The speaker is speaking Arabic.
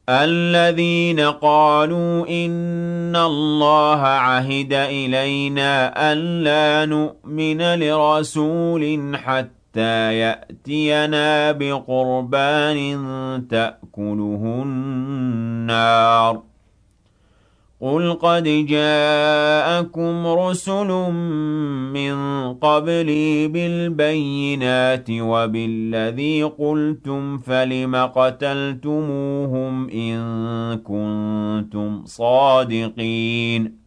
الذين قالوا إن الله عهد إلينا ألا نؤمن لرسول حتى يأتينا بقربان تأكله النار قل قد جاءكم رسل من قبلي بالبينات وبالذي قلتم فلم قتلتموهم إن كنتم صادقين